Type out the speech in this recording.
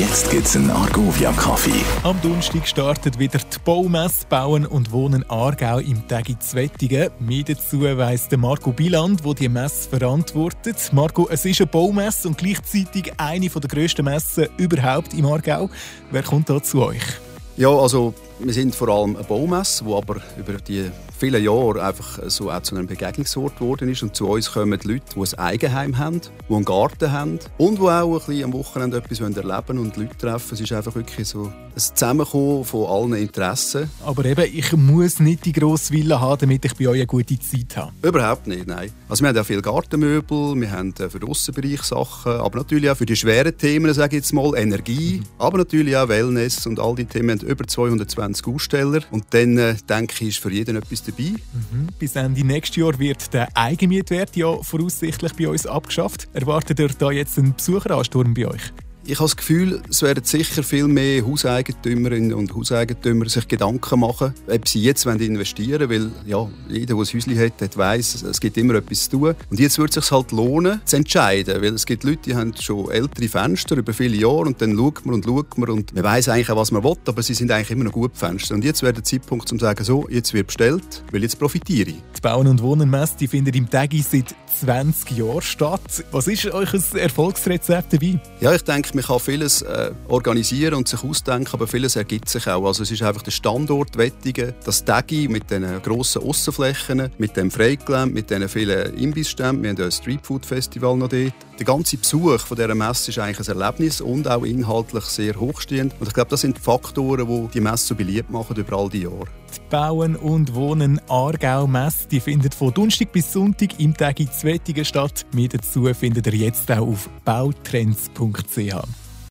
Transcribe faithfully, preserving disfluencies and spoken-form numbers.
Jetzt gibt's einen Argovia-Kaffee. Am Donnerstag startet wieder die Baumesse Bauen und Wohnen Aargau im Tägi Zwettigen. Mehr dazu weiss der Marco Biland, der die Messe verantwortet. Marco, es ist eine Baumesse und gleichzeitig eine der grössten Messen überhaupt im Aargau. Wer kommt da zu euch? Ja, also wir sind vor allem eine Baumesse, die aber über die vielen Jahre einfach so auch zu einem Begegnungsort geworden ist. Und zu uns kommen die Leute, die ein Eigenheim haben, die einen Garten haben und die auch ein bisschen am Wochenende etwas erleben wollen und Leute treffen. Es ist einfach wirklich so ein Zusammenkommen von allen Interessen. Aber eben, ich muss nicht die grosse Villa haben, damit ich bei euch eine gute Zeit habe. Überhaupt nicht, nein. Also wir haben auch viele Gartenmöbel, wir haben für den Aussenbereich Sachen, aber natürlich auch für die schweren Themen, sage ich jetzt mal, Energie, mhm. aber natürlich auch Wellness und all die Themen. Wir haben über zweihundertzwanzig Aussteller und dann, äh, denke ich, ist für jeden etwas dabei. Mhm. Bis Ende nächstes Jahr wird der Eigenmietwert ja voraussichtlich bei uns abgeschafft. Erwartet ihr da jetzt einen Besucheransturm bei euch? Ich habe das Gefühl, es werden sicher viel mehr Hauseigentümerinnen und Hauseigentümer sich Gedanken machen, ob sie jetzt investieren wollen. Weil ja, jeder, der ein Häuschen hat, weiss, es gibt immer etwas zu tun. Und jetzt würde es sich halt lohnen, zu entscheiden. Weil es gibt Leute, die haben schon ältere Fenster über viele Jahre und dann schaut man und schaut man und man weiss eigentlich auch, was man will, aber sie sind eigentlich immer noch gute Fenster. Und jetzt wäre der Zeitpunkt, um zu sagen, so, jetzt wird bestellt, weil jetzt profitiere ich. Die Bauen- und Wohnenmesse, die findet im Tägi seit zwanzig Jahren statt. Was ist euch ein Erfolgsrezept dabei? Ja, ich denke, man kann vieles äh, organisieren und sich ausdenken, aber vieles ergibt sich auch. Also es ist einfach der Standort Wettigen, das Tägi mit diesen grossen Aussenflächen, mit dem Freigelände, mit diesen vielen Imbissständen. Wir haben ein Streetfood-Festival noch dort. Der ganze Besuch von dieser Messe ist eigentlich ein Erlebnis und auch inhaltlich sehr hochstehend. Und ich glaube, das sind Faktoren, die die Messe so beliebt machen über all die Jahre. Die Bauen und Wohnen Aargau Messe, die findet von Donnerstag bis Sonntag im Tägi Zwettigen statt. Mehr dazu findet ihr jetzt auch auf bautrends punkt c h.